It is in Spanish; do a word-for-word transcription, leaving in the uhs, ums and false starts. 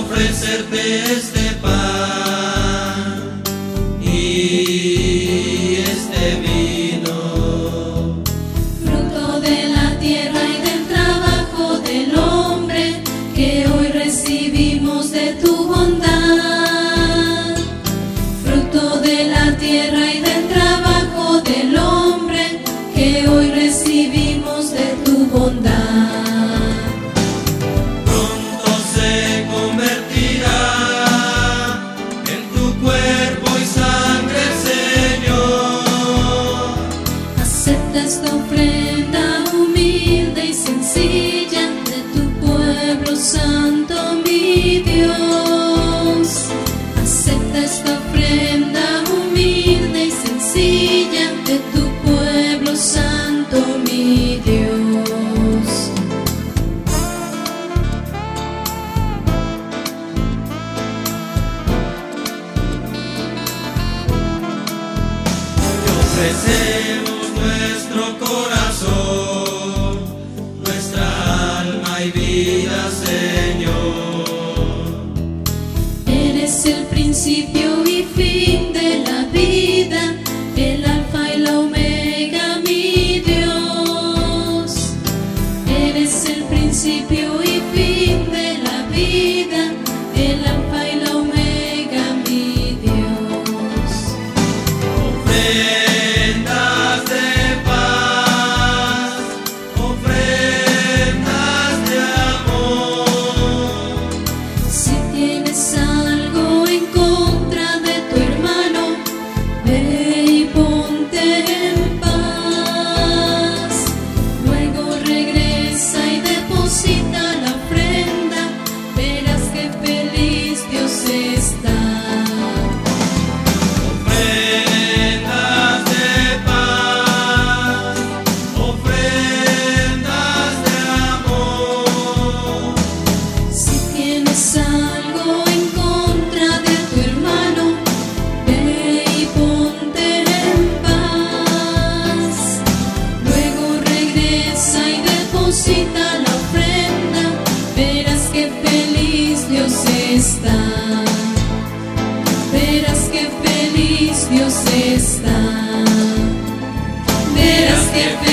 ofrecerte este pan y este vino, fruto de la tierra y del trabajo del hombre, que hoy recibimos de tu bondad. Fruto de la tierra y del trabajo del hombre, que hoy recibimos de tu bondad. Esta ofrenda humilde y sencilla de tu pueblo santo, mi Dios. Acepta esta ofrenda humilde y sencilla de tu pueblo santo, mi Dios. Te ofrecemos nuestro corazón, nuestra alma y vida, Señor. Eres el principio y fin de la vida, el alfa y la omega, mi Dios. Eres el principio y fin de la vida, el alfa y la omega, mi Dios. Ofrendas de paz, ofrendas de amor. Si tienes algo en contra de tu hermano, ve y ponte en paz. Luego regresa y deposita la ofrenda, verás que feliz Dios está. Ofrendas de paz, ofrendas de amor. Si tienes algo en contra de tu hermano, ve y ponte en paz. Luego regresa y deposita la ofrenda, verás que feliz Dios está. Verás que feliz Dios está. Verás que feliz